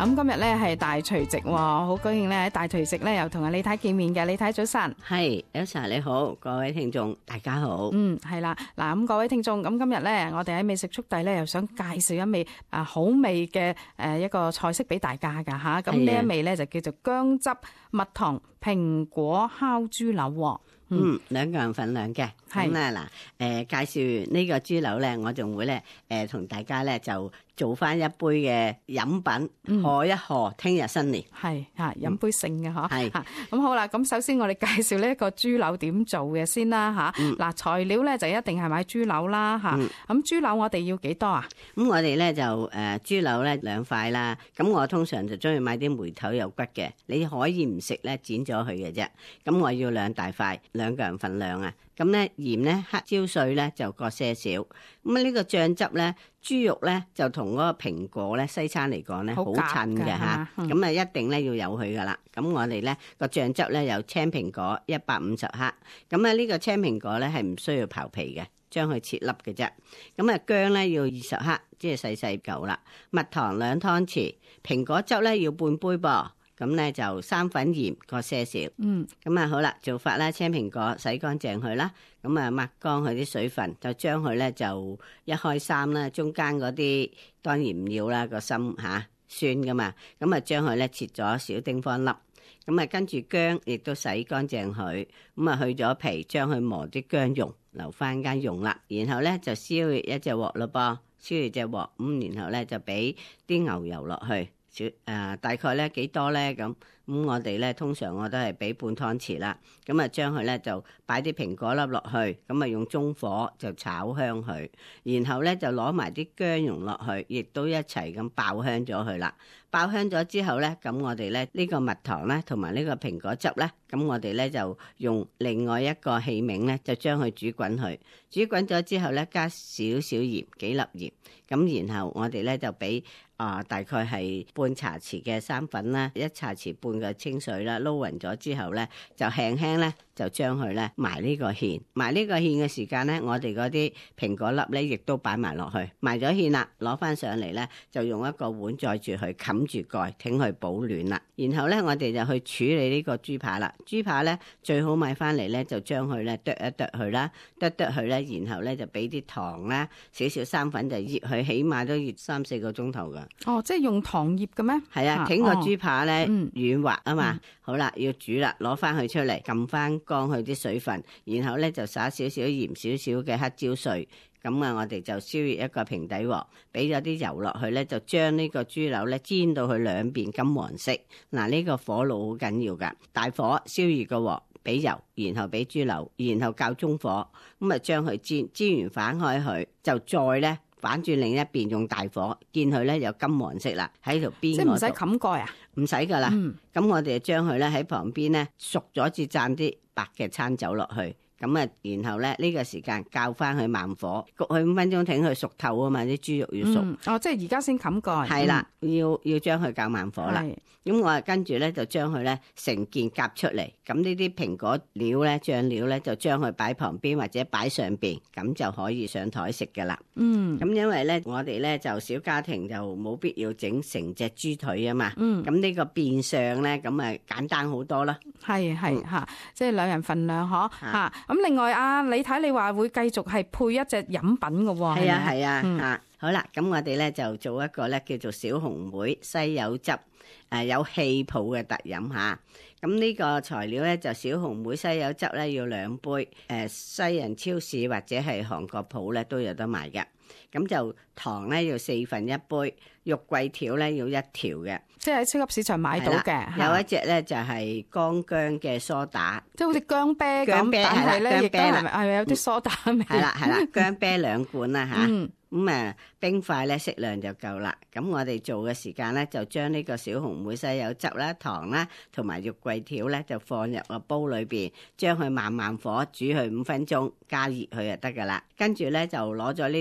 嗱，咁今日咧係大除夕喎，好高興咧喺大除夕咧又同阿李太見面嘅。李太早晨。 係 Elsa 你好，各位聽眾大家好。 係啦，嗱咁各位聽眾，咁今日咧我哋喺美食速遞咧又想介紹一味好味嘅一個菜式俾大家噶吓，咁呢一味咧就叫做薑汁蜜糖蘋果烤豬柳。 兩個人份量嘅。咁咧嗱，介紹完呢個豬柳咧，我仲會咧同大家咧就做翻一杯嘅飲品，賀一賀聽日新年。 係嚇，飲杯勝嘅嗬。 係咁好啦，咁首先我哋介紹呢一個豬柳點做嘅先啦嚇。嗱，材料咧就一定係買豬柳啦嚇。咁豬柳我哋要幾多啊？ 咁我哋咧就豬柳咧2塊啦。咁我通常就中意買啲梅頭有骨嘅，你可以唔食咧剪咗佢嘅啫。咁我要2大塊，2個人份量啊。咁咧鹽咧黑椒碎咧就各些少。咁呢個醬汁咧，豬肉咧就同嗰個蘋果咧西餐嚟講咧好襯嘅嚇。咁一定咧要有佢噶啦。咁我哋咧個醬汁咧有青蘋果150克。咁呢個青蘋果咧係唔需要刨皮嘅，將佢切粒嘅啫。咁薑咧要20克，即係細細嚿啦。蜜糖2湯匙，蘋果汁咧要半杯噃。咁咧就生粉鹽各些少。咁好啦，做法啦，青蘋果洗乾淨佢啦，咁抹乾佢啲水分，就將佢咧就1開3啦，中間嗰啲當然唔要啦，個心酸噶嘛，咁將佢咧切咗小丁方粒，咁跟住薑亦都洗乾淨佢，咁去咗皮，將佢磨啲薑蓉，留翻間蓉啦，然後咧就燒熱一隻鑊咯噃，燒熱隻鑊，咁然後咧就俾啲牛油落去。大概咧幾多咧咁我哋咧通常我都係俾半湯匙啦，咁將佢咧就擺啲蘋果粒落去，咁用中火就炒香佢，然後咧就攞埋啲薑蓉落去，亦都一齊咁爆香咗佢啦。爆香咗之後咧，咁我哋咧呢個蜜糖咧同埋呢個蘋果汁咧，咁我哋咧就用另外一個器皿咧就將佢煮滾佢，煮滾咗之後咧加少少鹽，幾粒鹽，咁然後我哋咧就俾大概係半茶匙嘅生粉啦，1茶匙半嘅清水啦，撈勻咗之後咧就輕輕咧就將佢咧埋呢個芡，埋呢個芡嘅時間咧，我哋嗰啲蘋果粒咧亦都擺埋落去，埋咗芡啦，攞翻上嚟咧就用一個碗載住佢，冚住蓋，挺佢保暖啦。然後咧我哋就去處理呢個豬扒啦。豬扒咧最好買翻嚟咧就將佢咧剁一剁佢啦，剁佢咧，然後咧就俾啲糖啦，少少生粉就醃佢，起碼都醃3-4個鐘頭噶。 即係用糖醃嘅咩？係啊，挺個豬扒咧軟滑啊嘛。好啦，要煮啦，攞翻佢出嚟，撳翻乾佢啲水分，然後咧就灑少少鹽，少少嘅黑椒碎。咁我哋就燒熱一個平底鑊，俾咗啲油落去咧，就將呢個豬柳咧煎到佢兩邊金黃色。嗱，呢個火爐好緊要噶，大火燒熱個鑊，俾油，然後俾豬柳，然後較中火，咁將佢煎，煎完反開佢，就再咧反轉另一邊用大火，見佢咧有金黃色啦，喺條邊嗰度。即係唔使冚蓋啊？唔使噶啦。咁我哋就將佢咧喺旁邊咧熟咗，至灒啲白嘅餐酒落去。咁然後咧呢個時間較翻佢慢火，焗佢5分鐘，挺佢熟透啊嘛，啲豬肉要熟。 即係而家先冚蓋。係啦，要將佢較慢火啦。咁我跟住咧就將佢咧成件夾出嚟。咁呢啲蘋果料咧、醬料咧就將佢擺旁邊或者擺上邊，咁就可以上台食噶啦。咁因為咧我哋咧就小家庭就冇必要整成隻豬腿啊嘛。咁呢個變相咧咁簡單好多啦。係嚇，即係2人份量嗬嚇。咁另外李太你話會繼續係配一隻飲品嘅喎。 係啊。好啦，咁我哋咧就做一個咧叫做小紅莓西柚汁，有氣泡嘅特飲嚇。咁呢個材料咧就小紅莓西柚汁咧要2杯，西人超市或者係韓國鋪咧都有得賣嘅。咁就糖咧要1/4杯，肉桂條咧要1條嘅， 即係喺超級市場買到嘅。 有一隻咧就係乾薑嘅梳打， 即係好似薑啤咁，但係咧亦都係咪有啲梳打味？係啦， 薑啤2罐啦嚇。咁冰塊咧適量就夠啦。咁我哋做嘅時間咧就將呢個小紅莓西柚汁啦、糖啦同埋肉桂條咧就放入個煲裏邊，將佢慢慢火煮佢5分鐘，加熱佢就得噶啦。跟住咧就攞咗呢條肉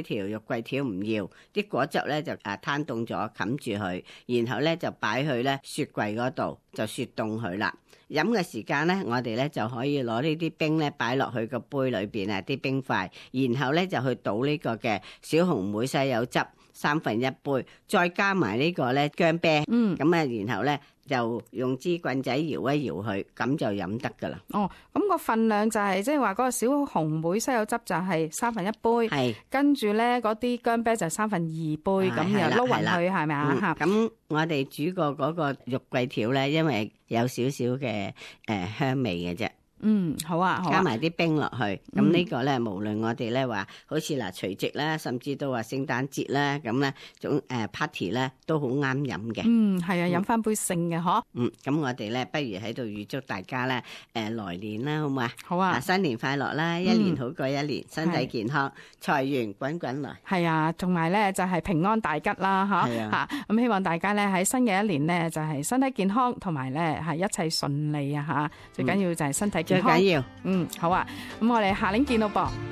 桂條唔要，啲果汁咧就攤凍咗冚住佢，然後咧就擺去咧雪櫃嗰度就雪凍佢啦。飲嘅時間咧，我哋咧就可以攞呢啲冰咧擺落去個杯裏邊啊，啲冰塊，然後咧就去倒呢個嘅小紅莓西柚汁1/3杯，再加埋呢個咧薑啤，咁啊，然後咧就用支棍仔搖一搖佢，咁就飲得噶啦。 哦，咁個份量就係即係話嗰個小紅莓西柚汁就係1/3杯， 係跟住咧嗰啲薑啤就2/3杯，咁又撈勻佢係咪啊？嚇， 咁我哋煮過嗰個肉桂條咧，因為有少少嘅香味嘅啫。 好啊，好啊， 加埋啲冰落去，咁呢個咧，無論我哋咧話，好似嗱除夕啦，甚至到話聖誕節啦，咁咧總party 咧都好啱飲嘅。 係啊，飲翻杯聖嘅嗬。 咁我哋咧不如喺度預祝大家咧來年啦，好唔好啊？ 好啊， 新年快樂啦，一年好過一年，身體健康，財源滾滾來。 係啊，同埋咧就係平安大吉啦，嚇，咁希望大家咧喺新嘅一年咧就係身體健康，同埋咧係一切順利啊嚇，最緊要就係身體健康。 最緊要， 好啊，咁我哋下年見咯噃。